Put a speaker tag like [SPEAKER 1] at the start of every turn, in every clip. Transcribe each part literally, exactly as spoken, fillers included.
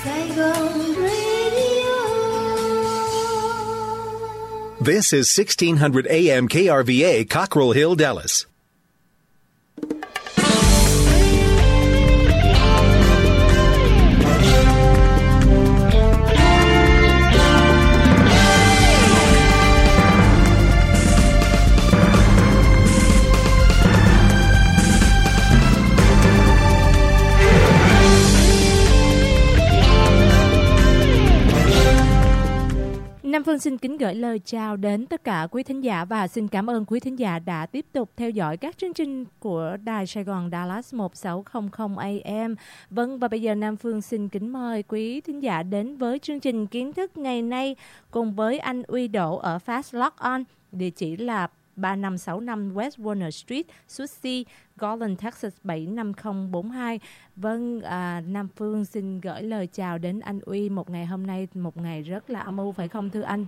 [SPEAKER 1] Saigon Radio.
[SPEAKER 2] This is sixteen hundred A M K R V A, Cockrell Hill, Dallas.
[SPEAKER 3] Nam Phương xin kính gửi lời chào đến tất cả quý thính giả và xin cảm ơn quý thính giả đã tiếp tục theo dõi các chương trình của Đài Sài Gòn Dallas một sáu không không A M. Vâng, và bây giờ Nam Phương xin kính mời quý thính giả đến với chương trình kiến thức ngày nay cùng với anh Uy Đỗ ở Fast Lock On, địa chỉ là ba năm sáu năm West Warner Street, Suite C, Garland, Texas bảy năm không bốn hai. Vâng, à, Nam Phương xin gửi lời chào đến anh Uy một ngày hôm nay, một ngày rất là âm u phải không thưa anh?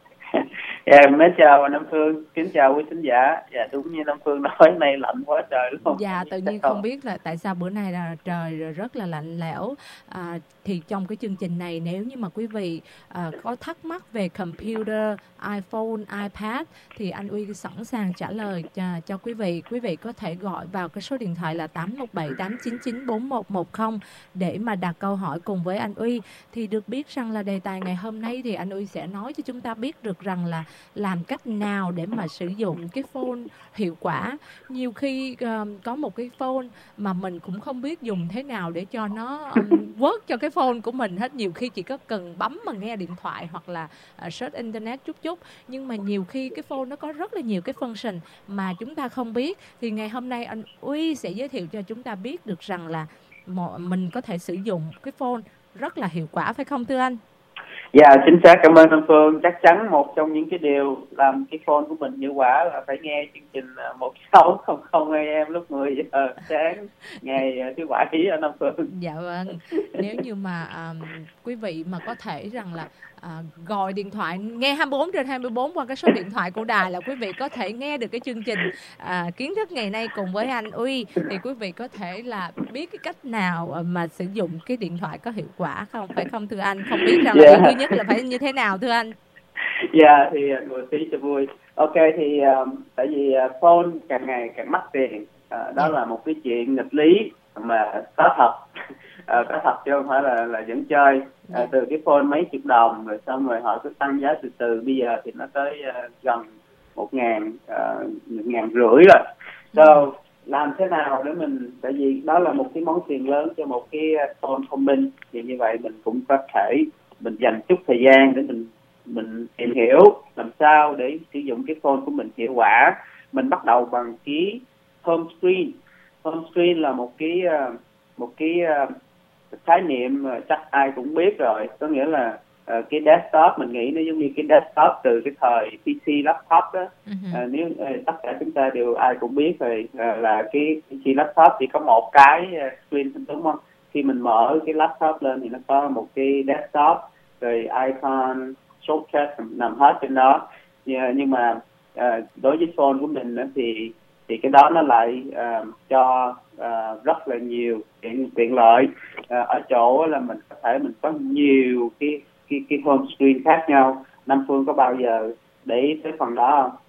[SPEAKER 4] Dạ, yeah, mến chào Nam Phương, kính chào quý khán giả. Dạ, đúng như Nam Phương nói, nay lạnh quá trời đúng không?
[SPEAKER 3] Dạ, tự nhiên không biết là tại sao bữa nay là trời rất là lạnh lẽo. À, thì trong cái chương trình này, nếu như mà quý vị à, có thắc mắc về computer, iPhone, iPad thì anh Uy sẵn sàng trả lời cho, cho quý vị. Quý vị có thể gọi vào cái số điện thoại là tám một bảy tám chín chín bốn một một không để mà đặt câu hỏi cùng với anh Uy. Thì được biết rằng là đề tài ngày hôm nay thì anh Uy sẽ nói cho chúng ta biết được rằng là làm cách nào để mà sử dụng cái phone hiệu quả. Nhiều khi uh, có một cái phone mà mình cũng không biết dùng thế nào để cho nó um, work cho cái phone của mình hết. Nhiều khi chỉ có cần bấm mà nghe điện thoại hoặc là uh, search internet chút chút. Nhưng mà nhiều khi cái phone nó có rất là nhiều cái function mà chúng ta không biết. Thì ngày hôm nay anh Uy sẽ giới thiệu cho chúng ta biết được rằng là mình có thể sử dụng cái phone rất là hiệu quả, phải không thưa anh?
[SPEAKER 4] Dạ, chính xác, cảm ơn Nam Phương. Chắc chắn một trong những cái điều làm cái phone của mình hiệu quả là phải nghe chương trình một sáu không không A M lúc mười giờ sáng ngày thứ bảy ở Nam Phương.
[SPEAKER 3] Dạ vâng. Nếu như mà um, quý vị mà có thể rằng là À, gọi điện thoại nghe hai mươi bốn trên hai mươi bốn qua cái số điện thoại của đài là quý vị có thể nghe được cái chương trình à, kiến thức ngày nay cùng với anh Uy. Thì quý vị có thể là biết cái cách nào mà sử dụng cái điện thoại có hiệu quả không, phải không thưa anh? Không biết rằng
[SPEAKER 4] yeah.
[SPEAKER 3] là thứ nhất là phải như thế nào thưa anh?
[SPEAKER 4] Dạ, yeah, thì người tí cho vui. Ok, thì um, tại vì uh, phone càng ngày càng mắc tiền, uh, đó yeah. là một cái chuyện nghịch lý mà có thật. À, có thật chứ không phải là là vẫn chơi. À, từ cái phone mấy chục đồng rồi xong rồi họ cứ tăng giá từ từ, bây giờ thì nó tới uh, gần một ngàn, uh, một ngàn rưỡi rồi. So làm thế nào để mình, tại vì đó là một cái món tiền lớn cho một cái phone thông minh, thì như vậy mình cũng có thể mình dành chút thời gian để mình mình tìm hiểu làm sao để sử dụng cái phone của mình hiệu quả. Mình bắt đầu bằng cái home screen. Home screen là một cái uh, một cái uh, khái niệm chắc ai cũng biết rồi, có nghĩa là uh, cái desktop mình nghĩ nó giống như cái desktop từ cái thời pê xê laptop đó. Uh-huh. uh, nếu uh, tất cả chúng ta đều ai cũng biết rồi, uh, là cái pê xê laptop chỉ có một cái uh, screen đúng không? Khi mình mở cái laptop lên thì nó có một cái desktop rồi icon shortcut nằm hết trên đó. uh, nhưng mà uh, đối với phone của mình đó, thì thì cái đó nó lại uh, cho uh, rất là nhiều tiện tiện lợi uh, ở chỗ là mình có thể mình có nhiều cái cái cái home screen khác nhau. Nam Phương có bao giờ để ý tới phần đó không?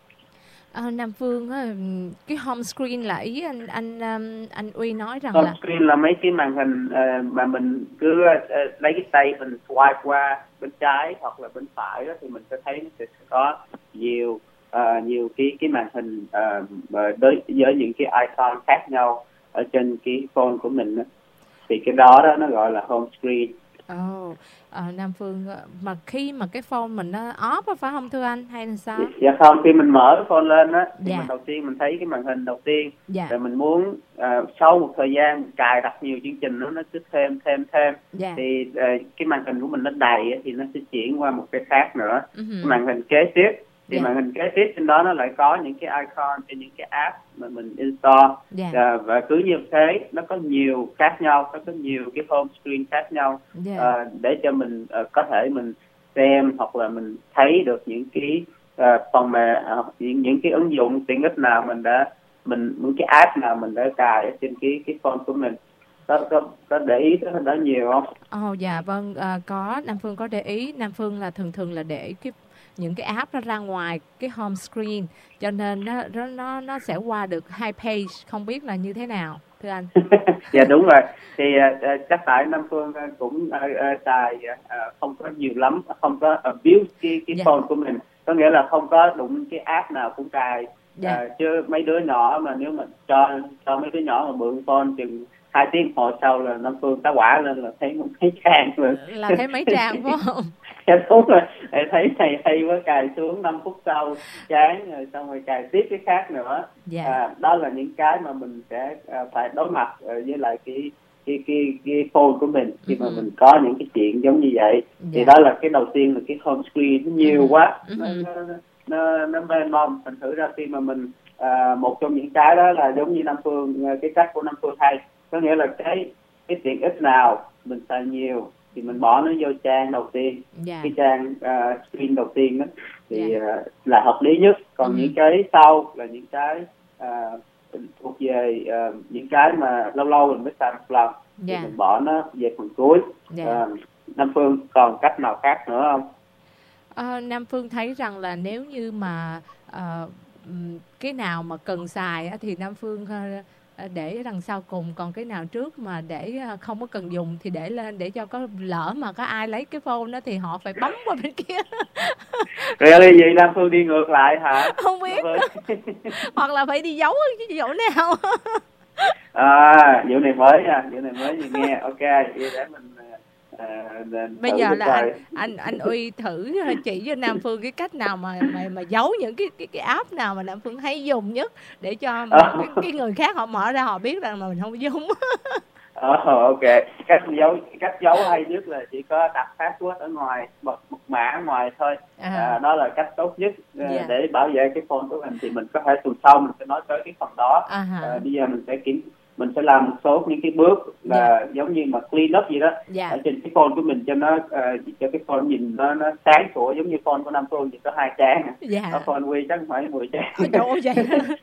[SPEAKER 3] À, Nam Phương cái home screen là ý anh anh anh Uy nói rằng
[SPEAKER 4] home
[SPEAKER 3] là
[SPEAKER 4] screen là mấy cái màn hình uh, mà mình cứ uh, lấy cái tay mình swipe qua bên trái hoặc là bên phải đó, thì mình sẽ thấy nó sẽ có nhiều Uh, nhiều cái cái màn hình uh, đối với những cái icon khác nhau ở trên cái phone của mình đó. Thì cái đó đó nó gọi là home screen.
[SPEAKER 3] Ồ, oh, uh, Nam Phương, mà khi mà cái phone mình nó off phải không thưa anh, hay là sao?
[SPEAKER 4] Dạ không, khi mình mở cái phone lên á thì
[SPEAKER 3] dạ.
[SPEAKER 4] mình đầu tiên mình thấy cái màn hình đầu tiên,
[SPEAKER 3] dạ.
[SPEAKER 4] rồi mình muốn uh, sau một thời gian mình cài đặt nhiều chương trình nó nó cứ thêm thêm thêm,
[SPEAKER 3] dạ.
[SPEAKER 4] thì uh, cái màn hình của mình nó đầy thì nó sẽ chuyển qua một cái khác nữa.
[SPEAKER 3] Uh-huh.
[SPEAKER 4] Cái màn hình kế tiếp thì
[SPEAKER 3] yeah.
[SPEAKER 4] màn hình kế tiếp trên đó nó lại có những cái icon trên những cái app mà mình install.
[SPEAKER 3] yeah.
[SPEAKER 4] à, và cứ như thế nó có nhiều khác nhau, nó có nhiều cái home screen khác nhau. yeah. à, để cho mình uh, có thể mình xem hoặc là mình thấy được những cái uh, phần mềm, uh, những, những cái ứng dụng tiện ích nào mình đã mình những cái app nào mình đã cài ở trên cái cái phone của mình. có có, có để ý tới đó nhiều không?
[SPEAKER 3] Ồ oh, dạ vâng, à, có. Nam Phương có để ý. Nam Phương là thường thường là để cái những cái app nó ra ngoài cái home screen, cho nên nó nó nó nó sẽ qua được hai page, không biết là như thế nào thưa anh.
[SPEAKER 4] Dạ đúng rồi, thì uh, chắc tại Nam Phương cũng uh, uh, xài uh, không có nhiều lắm, không có abuse cái cái yeah. phone của mình, có nghĩa là không có đụng cái app nào cũng cài. Yeah. Uh, chứ mấy đứa nhỏ mà nếu mà cho cho mấy đứa nhỏ mà mượn phone chừng hai tiếng hồ sau là Nam Phương tá quả lên là thấy mấy trang rồi.
[SPEAKER 3] Là thấy mấy trang phải không?
[SPEAKER 4] Dạ đúng rồi, thấy thầy hay quá, cài xuống năm phút sau chán rồi xong rồi cài tiếp cái khác nữa. Yeah. À, đó là những cái mà mình sẽ uh, phải đối mặt uh, với lại cái cái cái cái phone của mình khi mà uh-huh. mình có những cái chuyện giống như vậy. Yeah. Thì đó là cái đầu tiên là cái home screen nó nhiều uh-huh. quá, uh-huh. nó nó nó, nó mênh mông. Thành thử ra khi mà mình uh, một trong những cái đó là giống như Nam Phương, cái cách của Nam Phương hay, có nghĩa là cái cái tiện ích nào mình xài nhiều thì mình bỏ nó vô trang đầu tiên. Yeah. Cái trang uh, screen đầu tiên đó thì yeah. uh, là hợp lý nhất, còn uh-huh. những cái sau là những cái uh, thuộc về uh, những cái mà lâu lâu mình mới xài một lần. Yeah. Thì mình bỏ nó về phần cuối. Yeah. uh, Nam Phương còn cách nào khác nữa không?
[SPEAKER 3] Uh, Nam Phương thấy rằng là nếu như mà uh, cái nào mà cần xài thì Nam Phương uh, để đằng sau cùng, còn cái nào trước mà để không có cần dùng thì để lên, để cho có lỡ mà có ai lấy cái phone đó thì họ phải bấm qua bên kia.
[SPEAKER 4] Rồi là gì, Nam Phương đi ngược lại hả?
[SPEAKER 3] Không biết. Hoặc là phải đi giấu ở cái chỗ nào.
[SPEAKER 4] À, vụ này mới nha, vụ này mới gì nghe. Ok, vậy để mình À,
[SPEAKER 3] bây giờ là anh, anh anh Uy thử chỉ cho Nam Phương cái cách nào mà mà mà giấu những cái cái cái app nào mà Nam Phương hay dùng nhất, để cho mà cái, cái người khác họ mở ra họ biết rằng mà mình không dùng.
[SPEAKER 4] Ờ, ok, cách giấu cách giấu hay nhất là chỉ có đặt password ở ngoài, một, một mã ở ngoài thôi. À. À, đó là cách tốt nhất yeah. để bảo vệ cái phone của mình. Thì mình có thể tuần sau mình sẽ nói tới cái phần đó. À, à, bây giờ mình sẽ kiểm mình sẽ làm một số những cái bước là yeah. giống như mà clean up gì đó yeah. ở trên cái phone của mình, cho nó uh, cho cái phone nhìn nó nó sáng sủa, giống như phone của Nam Phương thì có hai trang, yeah. Ở phone Huy chắc phải mười trang.
[SPEAKER 3] Ôi trời ơi, vậy.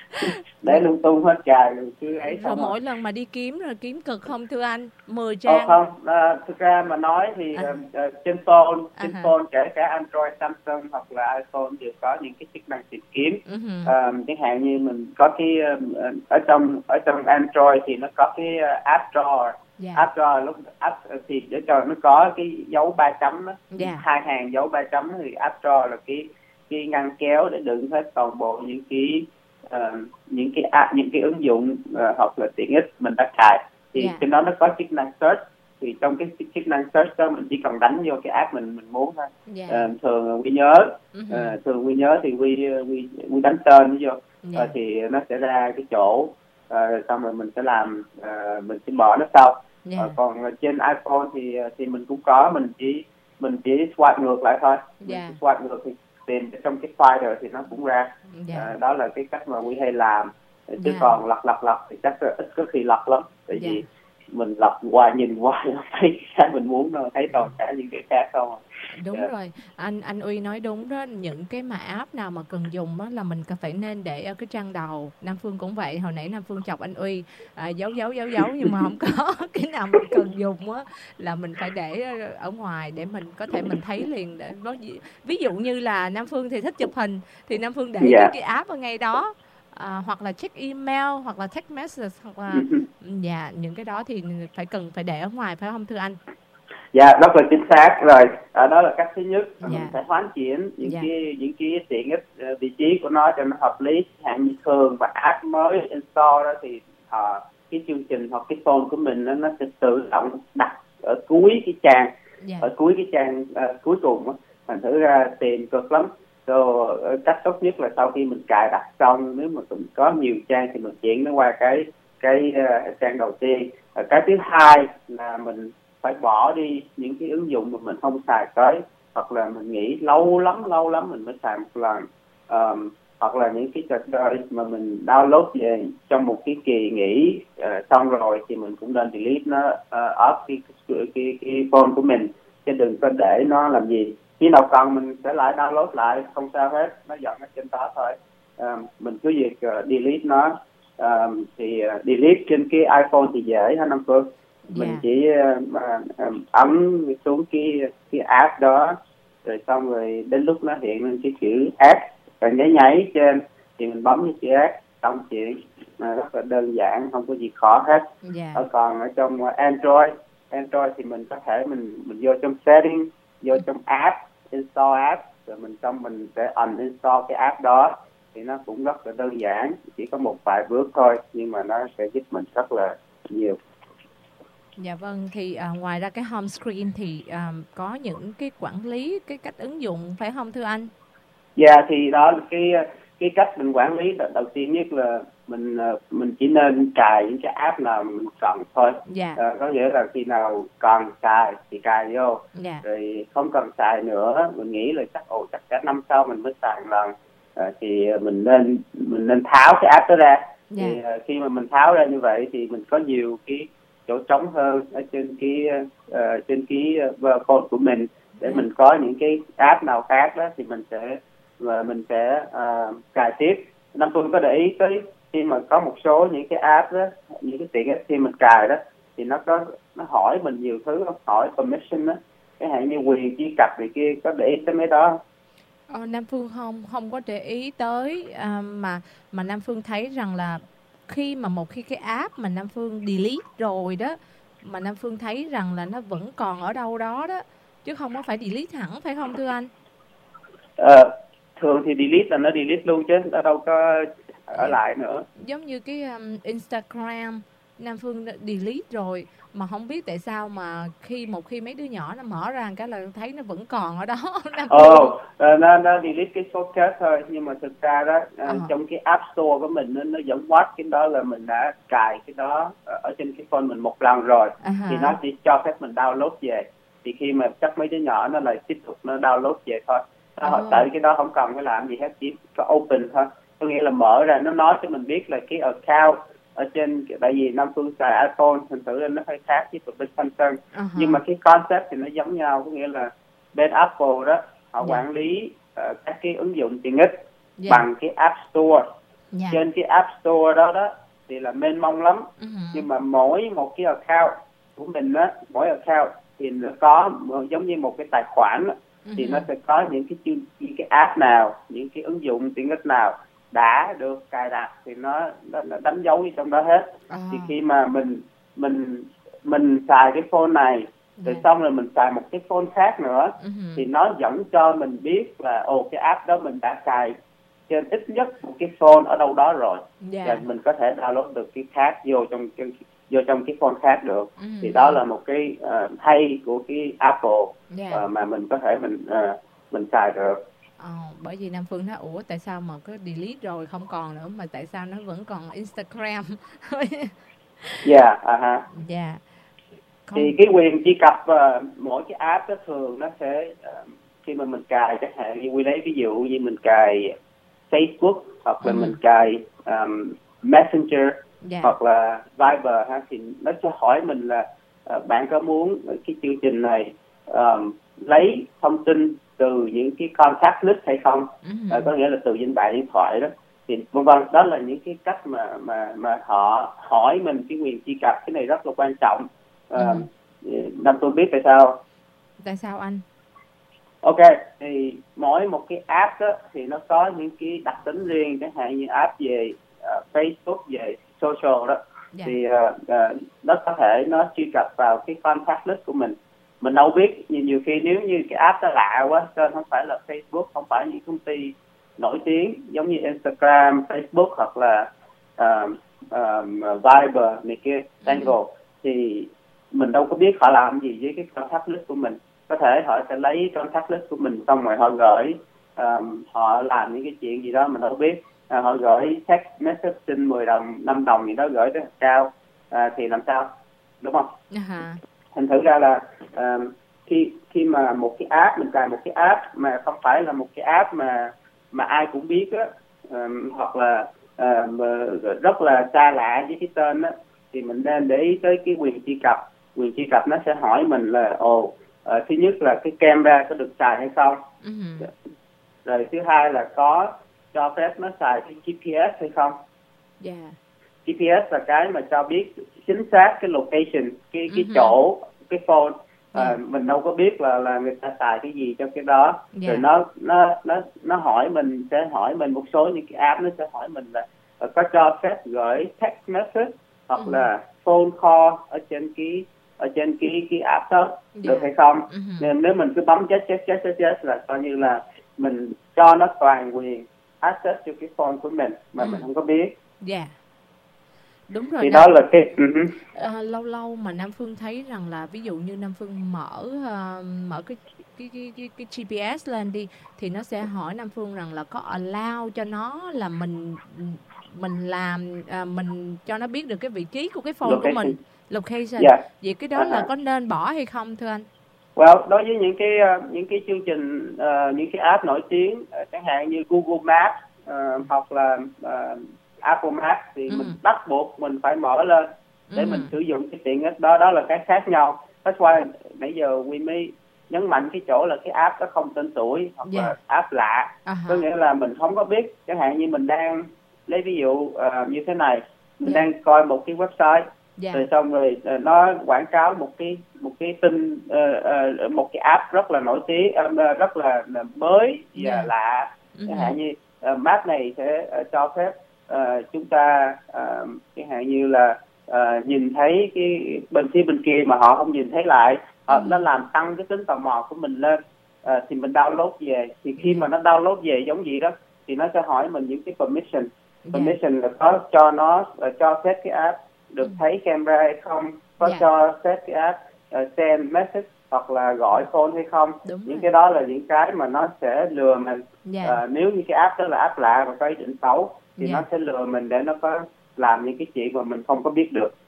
[SPEAKER 4] Để lung tung hết cài rồi cứ ấy.
[SPEAKER 3] Rồi mỗi lần mà đi kiếm rồi kiếm cực không thưa anh? mười trang.
[SPEAKER 4] Ờ, không, à, thực ra mà nói thì à. uh, trên phone, trên uh-huh. phone kể cả Android, Samsung hoặc là iPhone đều có những cái chức năng tìm kiếm. Uh-huh. Uh, chẳng hạn như mình có cái uh, ở trong ở trong Android thì nó có cái uh, App Drawer. Yeah. App Drawer lúc app thì để cho nó có cái dấu ba chấm đó. Yeah. Hai hàng dấu ba chấm thì App Drawer là cái cái ngăn kéo để đựng hết toàn bộ những cái uh, những cái app, những cái ứng dụng uh, hoặc là tiện ích mình đã cài. Thì yeah. trên đó nó có chức năng search, thì trong cái chức năng search đó mình chỉ cần đánh vô cái app mình mình muốn thôi. Yeah. Uh, thường Quy nhớ uh-huh. uh, thường Quy nhớ thì Quy Quy Quy đánh tên nó vô. Yeah. Uh, thì nó sẽ ra cái chỗ, uh, xong rồi mình sẽ làm uh, mình sẽ bỏ nó sau. Yeah. Uh, còn trên iPhone thì thì mình cũng có, mình chỉ mình chỉ swipe ngược lại thôi. Yeah. Swipe ngược thì tìm trong cái file rồi thì nó cũng ra. Yeah. Uh, đó là cái cách mà Quy hay làm. Chứ yeah. còn lật lật lật thì chắc là ít có khi lật lắm, tại vì yeah. mình lật qua nhìn qua thấy cái mình muốn đâu, thấy toàn cả những cái khác không.
[SPEAKER 3] Đúng yeah. rồi, anh anh Uy nói đúng đó, những cái mà app nào mà cần dùng á là mình phải nên để ở cái trang đầu. Nam Phương cũng vậy, hồi nãy Nam Phương chọc anh Uy à, giấu giấu giấu giấu nhưng mà không có cái nào mình cần dùng á là mình phải để ở ngoài để mình có thể mình thấy liền. Để ví dụ như là Nam Phương thì thích chụp hình thì Nam Phương để yeah. cái, cái app ở ngay đó. À, hoặc là check email hoặc là text message hoặc là dạ những cái đó thì phải cần phải để ở ngoài phải không thưa anh?
[SPEAKER 4] Dạ rất là chính xác rồi. À, đó là cách thứ nhất. Dạ. Mình phải hoán chuyển những dạ. cái những cái tiện ích uh, vị trí của nó cho nó hợp lý. Hạn như thường và app mới install đó thì uh, cái chương trình hoặc cái phone của mình nó, nó sẽ tự động đặt ở cuối cái trang, dạ. ở cuối cái trang uh, cuối cùng. Thành thử ra tìm cực lắm. Rồi cách tốt nhất là sau khi mình cài đặt xong, nếu mà cũng có nhiều trang thì mình chuyển nó qua cái cái uh, trang đầu tiên. Uh, cái thứ hai là mình phải bỏ đi những cái ứng dụng mà mình không xài tới, hoặc là mình nghĩ lâu lắm lâu lắm mình mới xài một lần, um, hoặc là những cái trò chơi mà mình download về trong một cái kỳ nghỉ uh, xong rồi thì mình cũng nên delete nó uh, off cái, cái, cái, cái phone của mình, chứ đừng có để nó làm gì. Khi nào cần mình sẽ lại download lại, không sao hết, nó dọn nó trên đó thôi. À, mình cứ việc uh, delete nó. um, thì uh, delete trên cái iPhone thì dễ ha Nam Phương. Mình
[SPEAKER 3] Dạ.
[SPEAKER 4] chỉ uh, uh, ấn xuống cái cái app đó, rồi xong rồi đến lúc nó hiện lên cái chữ app rồi nháy nháy trên thì mình bấm cái chữ app, xong chuyện mà rất là đơn giản, không có gì khó hết.
[SPEAKER 3] Dạ.
[SPEAKER 4] Ở còn ở trong Android Android thì mình có thể mình mình vô trong setting, vô trong app, install app, rồi mình xong mình sẽ uninstall cái app đó, thì nó cũng rất là đơn giản, chỉ có một vài bước thôi nhưng mà nó sẽ giúp mình rất là nhiều.
[SPEAKER 3] Dạ vâng, thì à, ngoài ra cái home screen thì à, có những cái quản lý, cái cách ứng dụng phải không thưa anh?
[SPEAKER 4] Dạ yeah, thì đó là cái cái cách mình quản lý đầu tiên nhất là mình mình chỉ nên cài những cái app nào mình cần thôi.
[SPEAKER 3] Dạ.
[SPEAKER 4] À, có nghĩa là khi nào cần cài thì cài vô,
[SPEAKER 3] Dạ.
[SPEAKER 4] rồi không cần xài nữa, mình nghĩ là chắc ồ chắc cả năm sau mình mới xài một lần, à, thì mình nên mình nên tháo cái app đó ra.
[SPEAKER 3] Dạ.
[SPEAKER 4] Thì uh, khi mà mình tháo ra như vậy thì mình có nhiều cái chỗ trống hơn ở trên cái uh, trên cái uh, phone của mình, để mình có những cái app nào khác đó thì mình sẽ và mình sẽ uh, cài tiếp. Nam Phương có để ý tới khi mà có một số những cái app đó, những cái tiện ích khi mình cài đó thì nó có nó hỏi mình nhiều thứ, nó hỏi permission đó, cái hạn như quyền truy cập này kia, có để ý tới mấy đó?
[SPEAKER 3] Ờ, Nam Phương không không có để ý tới, à, mà mà Nam Phương thấy rằng là khi mà một khi cái app mà Nam Phương delete rồi đó, mà Nam Phương thấy rằng là nó vẫn còn ở đâu đó đó, chứ không có phải delete hẳn, phải không thưa anh?
[SPEAKER 4] Ờ, thường thì delete là nó delete luôn chứ nó đâu có ở
[SPEAKER 3] Dạ.
[SPEAKER 4] lại nữa.
[SPEAKER 3] Giống như cái um, Instagram Nam Phương đã delete rồi, mà không biết tại sao mà khi một khi mấy đứa nhỏ nó mở ra cái là thấy nó vẫn còn ở đó. Nam Phương
[SPEAKER 4] Ồ, oh, nó nó delete cái shortcut thôi, nhưng mà thực ra đó
[SPEAKER 3] Ờ.
[SPEAKER 4] trong cái app store của mình nó, nó vẫn watch cái đó là mình đã cài cái đó ở trên cái phone mình một lần rồi,
[SPEAKER 3] À ha.
[SPEAKER 4] thì nó chỉ cho phép mình download về. Thì khi mà chắc mấy đứa nhỏ nó lại tiếp tục nó download về thôi. Nó
[SPEAKER 3] Ờ.
[SPEAKER 4] tại cái đó không cần phải làm gì hết, chỉ có open thôi. Có nghĩa là mở ra, nó nói cho mình biết là cái account ở trên, tại vì Nam Phương xài iPhone thành thử nên nó hơi khác với bên Samsung.
[SPEAKER 3] À ha.
[SPEAKER 4] Nhưng mà cái concept thì nó giống nhau, có nghĩa là bên Apple đó họ
[SPEAKER 3] Dạ.
[SPEAKER 4] quản lý uh, các cái ứng dụng tiện ích
[SPEAKER 3] Dạ.
[SPEAKER 4] bằng cái App Store.
[SPEAKER 3] Dạ.
[SPEAKER 4] Trên cái App Store đó đó thì là mênh mông lắm.
[SPEAKER 3] Uh-huh.
[SPEAKER 4] Nhưng mà mỗi một cái account của mình đó, mỗi account thì nó có giống như một cái tài khoản đó,
[SPEAKER 3] Uh-huh.
[SPEAKER 4] thì nó sẽ có những cái chương những cái app nào, những cái ứng dụng tiện ích nào đã được cài đặt thì nó, nó, nó đánh dấu ở trong đó hết.
[SPEAKER 3] À.
[SPEAKER 4] Thì khi mà mình mình mình xài cái phone này rồi
[SPEAKER 3] Dạ.
[SPEAKER 4] xong rồi mình xài một cái phone khác nữa,
[SPEAKER 3] Uh-huh.
[SPEAKER 4] thì nó vẫn cho mình biết là ồ cái app đó mình đã cài trên ít nhất một cái phone ở đâu đó rồi.
[SPEAKER 3] Dạ.
[SPEAKER 4] Và mình có thể download được cái khác vô trong cái vô trong cái phone khác được.
[SPEAKER 3] Uh-huh.
[SPEAKER 4] Thì đó là một cái uh, hay của cái Apple,
[SPEAKER 3] Dạ.
[SPEAKER 4] uh, mà mình có thể mình uh, mình xài được.
[SPEAKER 3] Ờ, bởi vì Nam Phương nói ủa tại sao mà cứ delete rồi không còn nữa mà tại sao nó vẫn còn Instagram.
[SPEAKER 4] Dạ, à ha.
[SPEAKER 3] Dạ. Không.
[SPEAKER 4] Thì cái quyền truy cập uh, mỗi cái app đó thường nó sẽ uh, khi mà mình cài, chẳng hạn như quy lấy ví dụ như mình cài Facebook hoặc là
[SPEAKER 3] Ừ.
[SPEAKER 4] mình cài um, Messenger,
[SPEAKER 3] Dạ.
[SPEAKER 4] hoặc là Viber ha, thì nó sẽ hỏi mình là uh, bạn có muốn cái chương trình này um, lấy thông tin từ những cái contact list hay không.
[SPEAKER 3] Uh-huh.
[SPEAKER 4] Uh, có nghĩa là từ danh bạ điện thoại đó, thì vân vân. Đó là những cái cách mà mà mà họ hỏi mình cái quyền truy cập. Cái này rất là quan trọng. uh,
[SPEAKER 3] Ừ.
[SPEAKER 4] Nam tôi biết tại sao.
[SPEAKER 3] Tại sao anh?
[SPEAKER 4] Ok, thì mỗi một cái app đó thì nó có những cái đặc tính riêng, chẳng hạn như app về uh, Facebook, về social đó.
[SPEAKER 3] Dạ.
[SPEAKER 4] Thì uh, uh, nó có thể nó truy cập vào cái contact list của mình. Mình đâu biết, nhiều, nhiều khi nếu như cái app đó lạ quá, tên không phải là Facebook, không phải những công ty nổi tiếng giống như Instagram, Facebook hoặc là uh, um, Viber này kia, Tango, ừ. thì mình đâu có biết họ làm gì với cái contact list của mình. Có thể họ sẽ lấy contact list của mình xong rồi họ gửi, um, họ làm những cái chuyện gì đó mình đâu biết. À, họ gửi text message xin mười đồng, năm đồng gì đó gửi tới cao, à, thì làm sao, đúng không?
[SPEAKER 3] Uh-huh.
[SPEAKER 4] Thành thử ra là um, khi khi mà một cái app, mình cài một cái app mà không phải là một cái app mà mà ai cũng biết á, um, hoặc là um, rất là xa lạ với cái tên á, thì mình nên để ý tới cái quyền truy cập. Quyền truy cập nó sẽ hỏi mình là ồ, uh, thứ nhất là cái camera có được xài hay không. Uh-huh. Rồi thứ hai là có cho phép nó xài cái giê pê ét hay không.
[SPEAKER 3] Yeah.
[SPEAKER 4] giê pê ét là cái mà cho biết chính xác cái location, cái cái uh-huh. chỗ cái phone. À, yeah. Mình đâu có biết là là người ta xài cái gì cho cái đó. Yeah. Rồi nó nó nó nó hỏi mình sẽ hỏi mình một số những cái app, nó sẽ hỏi mình là uh, có cho phép gửi text message hoặc uh-huh. là phone call ở trên cái ở trên cái cái app đó. Yeah. Được hay không? Uh-huh. Nên nếu mình cứ bấm chết chết chết chết chết là coi như là mình cho nó toàn quyền access cho cái phone của mình mà uh-huh. mình không có biết.
[SPEAKER 3] Dạ. Yeah. Đúng rồi.
[SPEAKER 4] Thì đó là cái uh-huh.
[SPEAKER 3] à, lâu lâu mà Nam Phương thấy rằng là ví dụ như Nam Phương mở uh, mở cái cái cái cái cái giê pê ét lên đi thì nó sẽ hỏi Nam Phương rằng là có allow cho nó là mình mình làm uh, mình cho nó biết được cái vị trí của cái phone location. Của mình, location. Yeah. Vậy cái đó uh-huh. là có nên bỏ hay không thưa anh?
[SPEAKER 4] Well, đối với những cái uh, những cái chương trình uh, những cái app nổi tiếng uh, chẳng hạn như Google Maps uh, hoặc là uh, Apple Maps thì ừ. mình bắt buộc mình phải mở lên để ừ. mình sử dụng cái tiện ích đó. Đó là cái khác nhau. That's why nãy giờ Huy mới nhấn mạnh cái chỗ là cái app đó không tên tuổi hoặc yeah. là app lạ. Uh-huh. Có nghĩa là mình không có biết. Chẳng hạn như mình đang lấy ví dụ uh, như thế này, mình yeah. đang coi một cái website yeah. rồi xong rồi uh, nó quảng cáo một cái một cái tin uh, uh, một cái app rất là nổi tiếng, uh, rất là mới và yeah. lạ. Uh-huh. Chẳng hạn như uh, map này sẽ uh, cho phép Uh, chúng ta uh, chẳng hạn như là uh, nhìn thấy cái bên phía bên kia mà họ không nhìn thấy lại, họ, ừ. nó làm tăng cái tính tò mò của mình lên. Uh, thì mình download về, thì khi mà nó download về giống gì đó thì nó sẽ hỏi mình những cái permission. Permission yeah. là có cho nó uh, cho phép cái app được ừ. thấy camera hay không, có yeah. cho phép cái app uh, send message hoặc là gọi phone hay không. Đúng những rồi. Cái đó là những cái mà nó sẽ lừa mình. Yeah. Uh, nếu như cái app đó là app lạ và có ý định xấu thì yeah. nó sẽ lừa mình để nó có làm những cái chuyện mà mình không có biết được.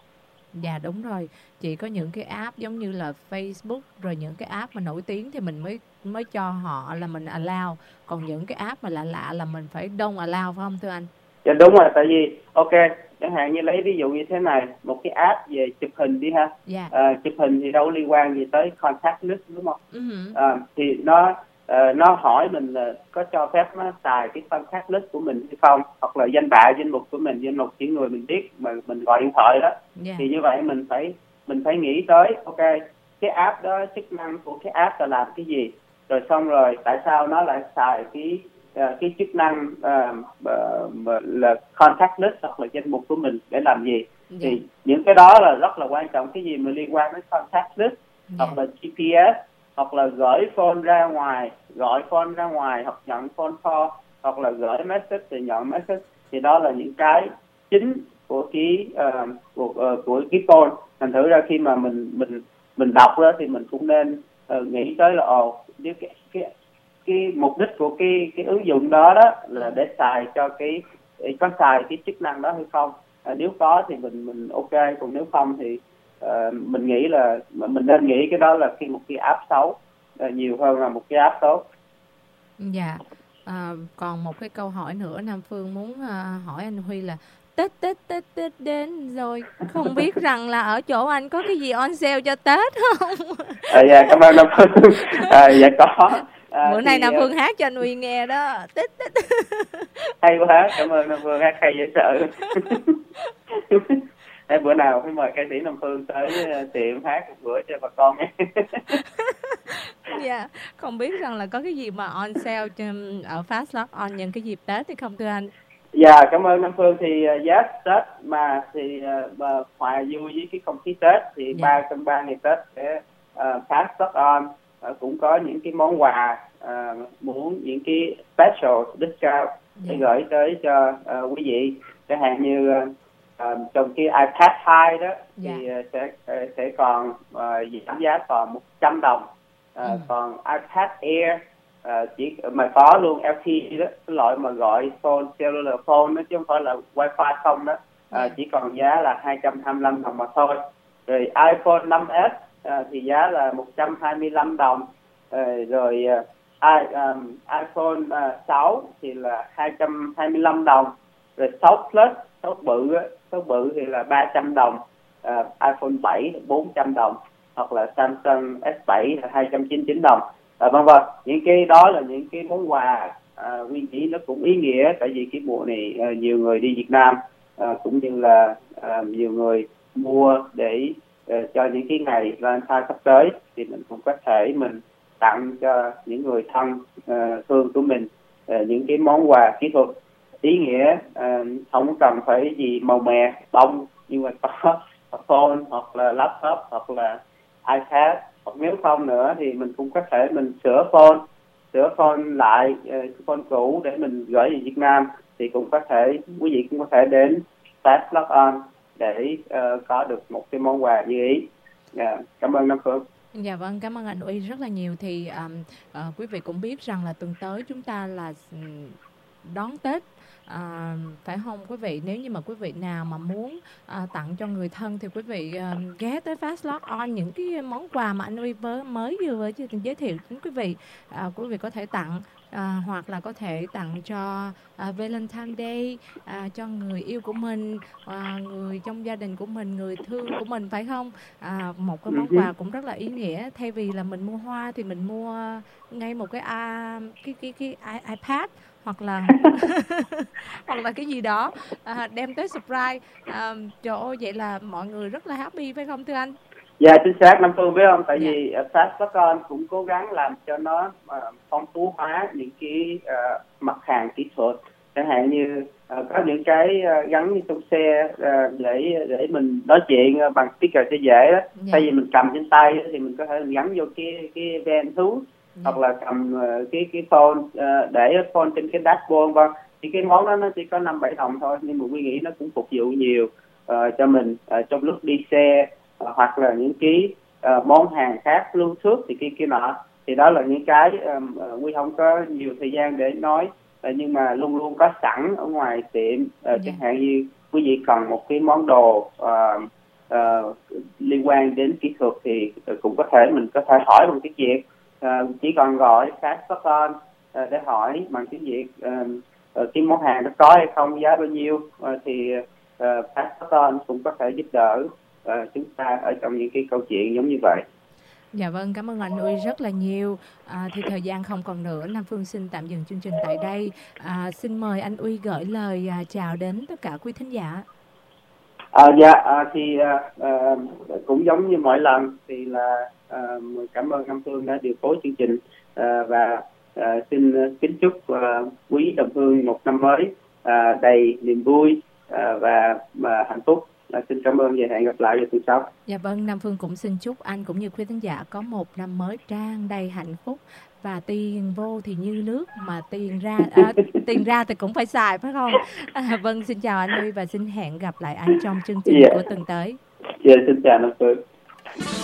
[SPEAKER 3] Dạ đúng rồi. Chỉ có những cái app giống như là Facebook rồi những cái app mà nổi tiếng thì mình mới mới cho họ là mình allow. Còn những cái app mà lạ lạ là mình phải don't allow phải không thưa anh?
[SPEAKER 4] Dạ đúng rồi. Tại vì ok, chẳng hạn như lấy ví dụ như thế này, một cái app về chụp hình đi ha. Yeah. À, chụp hình thì đâu liên quan gì tới contact list đúng không? Uh-huh. À, thì nó Uh, nó hỏi mình là uh, có cho phép nó xài cái contact list của mình hay không, hoặc là danh bạ danh mục của mình, danh mục những người mình biết mà mình gọi điện thoại đó. Yeah. Thì như vậy mình phải mình phải nghĩ tới ok, cái app đó chức năng của cái app là làm cái gì, rồi xong rồi tại sao nó lại xài cái uh, cái chức năng uh, uh, là contact list hoặc là danh mục của mình để làm gì. Yeah. Thì những cái đó là rất là quan trọng. Cái gì mà liên quan đến contact list yeah. hoặc là giê pê ét hoặc là gửi phone ra ngoài, gọi phone ra ngoài hoặc nhận phone call hoặc là gửi message thì nhận message, thì đó là những cái chính của cái uh, của uh, của cái phone. Thành thử ra khi mà mình mình mình đọc đó thì mình cũng nên uh, nghĩ tới là ồ cái cái cái mục đích của cái cái ứng dụng đó đó là để xài cho cái có xài cái chức năng đó hay không. Uh, nếu có thì mình mình ok, còn nếu không thì Uh, mình nghĩ là mình nên nghĩ cái đó là khi một cái app xấu uh, nhiều hơn là một cái app tốt.
[SPEAKER 3] Dạ. À, còn một cái câu hỏi nữa Nam Phương muốn uh, hỏi anh Huy là Tết Tết Tết Tết đến rồi, không biết rằng là ở chỗ anh có cái gì on sale cho Tết không?
[SPEAKER 4] À, dạ cảm ơn Nam Phương. À, dạ có. À,
[SPEAKER 3] bữa nay Nam Phương hát cho anh Huy nghe đó. Tết Tết.
[SPEAKER 4] Hay quá, cảm ơn Nam Phương hát hay dễ sợ. Thế bữa nào phải mời ca sĩ Nam Phương tới tiệm hát một bữa cho bà con nhé.
[SPEAKER 3] Dạ, không biết rằng là có cái gì mà on sale ở Fast Lock on những cái dịp Tết thì không thưa anh?
[SPEAKER 4] Dạ, cảm ơn Nam Phương. Thì giá yes, Tết mà thì uh, hòa vui với cái không khí Tết thì ba yeah. trong ba ngày Tết sẽ uh, Fast Lock on uh, cũng có những cái món quà, uh, muốn những cái special discount yeah. để gửi tới cho uh, quý vị. Chẳng hạn như uh, Uh, trong cái iPad hai đó dạ. thì uh, sẽ uh, sẽ còn uh, giảm giá còn một trăm đồng. Uh, ừ. Còn iPad Air uh, chỉ mà có luôn lờ tê e đó, cái loại mà gọi phone cellular phone đó chứ không phải là Wi-Fi không đó, uh, dạ. chỉ còn giá là hai trăm hai mươi lăm đồng mà thôi. Rồi iPhone năm S uh, thì giá là một trăm hai mươi lăm đồng. Uh, rồi uh, I, um, iPhone uh, sáu thì là hai trăm hai mươi lăm đồng. Rồi sáu Plus, sáu bự á, số bự thì là ba trăm đồng, uh, iPhone bảy bốn trăm đồng, hoặc là Samsung S bảy là hai trăm chín mươi chín đồng. Uh, vân vân. Những cái đó là những cái món quà uh, Nguyên nghĩ nó cũng ý nghĩa, tại vì cái mùa này uh, nhiều người đi Việt Nam uh, cũng như là uh, nhiều người mua để uh, cho những cái ngày Valentine sắp tới, thì mình cũng có thể mình tặng cho những người thân uh, thương của mình uh, những cái món quà kỹ thuật ý nghĩa, uh, không cần phải gì màu mè bông, nhưng mà có phone hoặc là laptop hoặc là iPad, hoặc nếu không nữa thì mình cũng có thể mình sửa phone sửa phone lại uh, phone cũ để mình gửi về Việt Nam, thì cũng có thể quý vị cũng có thể đến Fast Lock On để uh, có được một cái món quà như ý. Yeah, cảm ơn Nam Phương.
[SPEAKER 3] Dạ vâng, cảm ơn anh Uy rất là nhiều. Thì um, uh, quý vị cũng biết rằng là tuần tới chúng ta là um, đón Tết, à, phải không quý vị? Nếu như mà quý vị nào mà muốn à, tặng cho người thân thì quý vị à, ghé tới Fast Lock On, những cái món quà mà anh Uy mới vừa giới thiệu đến quý vị, à, quý vị có thể tặng. À, hoặc là có thể tặng cho à, Valentine Day, à, cho người yêu của mình, à, người trong gia đình của mình, người thương của mình, phải không? À, một cái món quà cũng rất là ý nghĩa. Thay vì là mình mua hoa thì mình mua ngay một cái à, cái cái cái, cái iPad hoặc là hoặc là cái gì đó à, đem tới surprise. À, trời ơi, vậy là mọi người rất là happy, phải không thưa anh?
[SPEAKER 4] Dạ chính xác Nam Phương, biết không? Tại
[SPEAKER 3] dạ.
[SPEAKER 4] vì Fast Lock On cũng cố gắng làm cho nó uh, phong phú hóa những cái uh, mặt hàng kỹ thuật, chẳng hạn như uh, có những cái uh, gắn như trong xe uh, để để mình nói chuyện uh, bằng speaker cho dễ đó. Dạ. Thay vì mình cầm trên tay thì mình có thể mình gắn vô cái cái van thú, dạ. hoặc là cầm uh, cái cái phone uh, để phone trên cái dashboard, vâng. Thì cái món đó nó chỉ có năm bảy đồng thôi, nhưng mà Quy nghĩ nó cũng phục vụ nhiều uh, cho mình uh, trong lúc đi xe. Uh, hoặc là những cái uh, món hàng khác lưu thước thì kia kia nọ, thì đó là những cái um, uh, Quy không có nhiều thời gian để nói, uh, nhưng mà luôn luôn có sẵn ở ngoài tiệm, uh, yeah. chẳng hạn như quý vị cần một cái món đồ uh, uh, liên quan đến kỹ thuật thì uh, cũng có thể mình có thể hỏi bằng tiếng Việt, uh, chỉ cần gọi Fast Lock On uh, để hỏi bằng tiếng Việt uh, uh, cái món hàng nó có hay không, giá bao nhiêu, uh, thì uh, Fast Lock On cũng có thể giúp đỡ À, chúng ta ở trong những cái câu chuyện giống như vậy.
[SPEAKER 3] Dạ vâng, cảm ơn anh Uy rất là nhiều. À, thì thời gian không còn nữa, Nam Phương xin tạm dừng chương trình tại đây. À, xin mời anh Uy gửi lời à, chào đến tất cả quý thính giả.
[SPEAKER 4] À, dạ à, thì à, à, cũng giống như mọi lần thì là à, cảm ơn Nam Phương đã điều phối chương trình, à, và à, xin kính chúc à, quý đồng hương một năm mới à, đầy niềm vui à, và, và hạnh phúc. À, xin cảm ơn và hẹn gặp lại vào tuần sau.
[SPEAKER 3] Dạ vâng, Nam Phương cũng xin chúc anh cũng như quý khán giả có một năm mới tràn đầy hạnh phúc, và tiền vô thì như nước, mà tiền ra à, tiền ra thì cũng phải xài, phải không? À, vâng, xin chào anh Uy và xin hẹn gặp lại anh trong chương trình yeah. của tuần tới.
[SPEAKER 4] Dạ, yeah, xin chào Nam Phương.